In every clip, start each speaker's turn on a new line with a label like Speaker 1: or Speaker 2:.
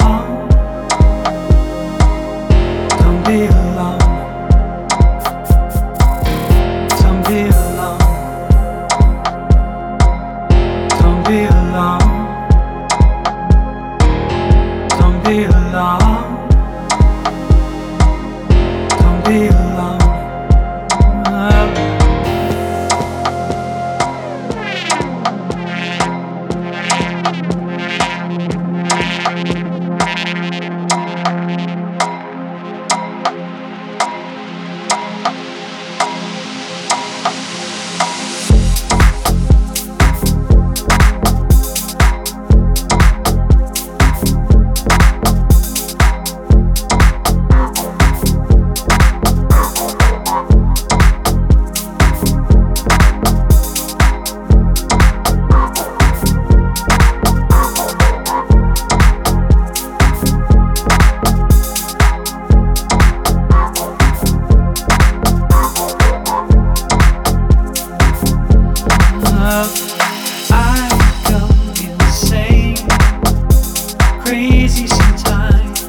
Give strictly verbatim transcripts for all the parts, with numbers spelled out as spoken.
Speaker 1: alone. Don't be alone. Don't be alone. Don't be alone. Don't be alone. Don't be alone. Crazy sometimes.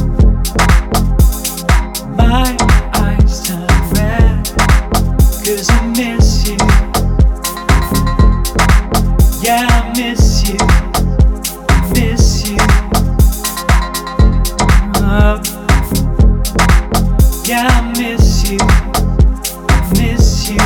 Speaker 1: My eyes turn red, 'cause I miss you. Yeah, I miss you. I miss you. Oh. Yeah, I miss you. I miss you.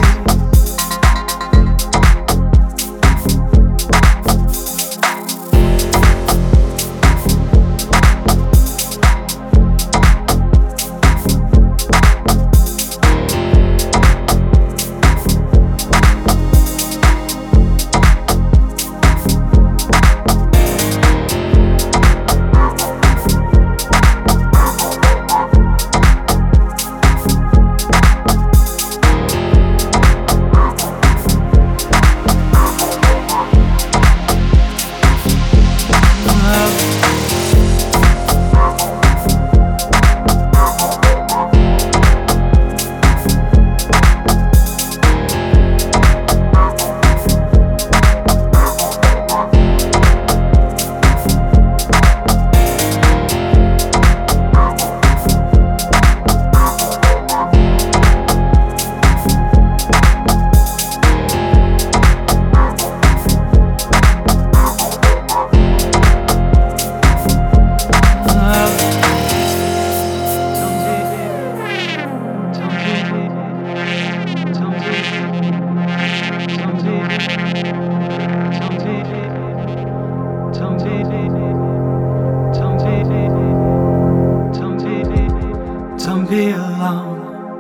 Speaker 1: Don't be alone.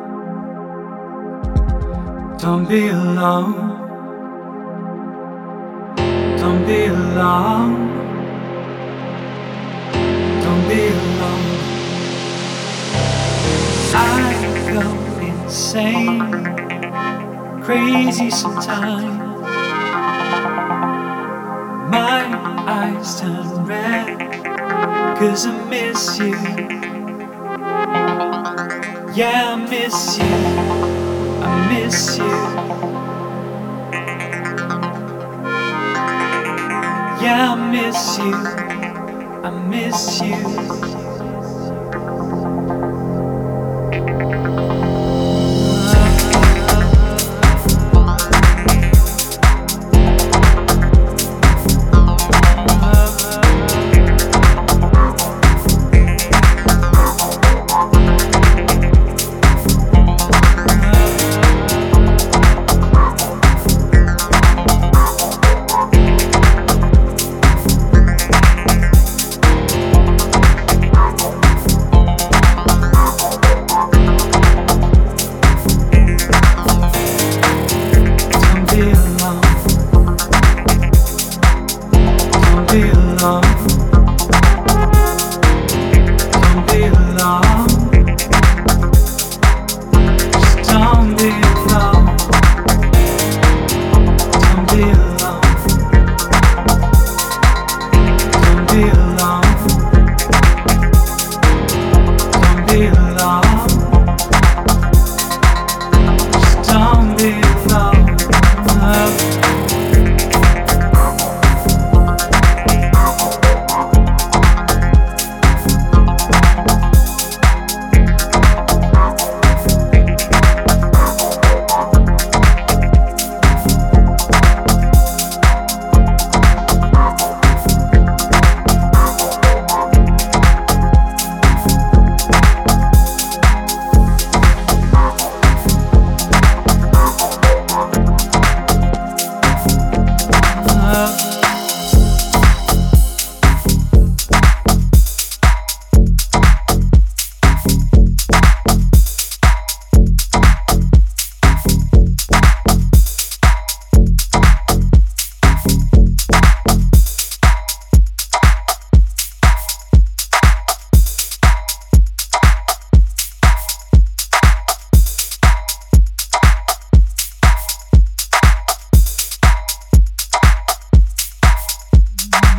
Speaker 1: Don't be alone. Don't be alone. Don't be alone. I go insane, crazy sometimes. My eyes turn red, 'cause I miss you. Yeah, I miss you. I miss you. Yeah, I miss you. I miss you.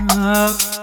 Speaker 1: up.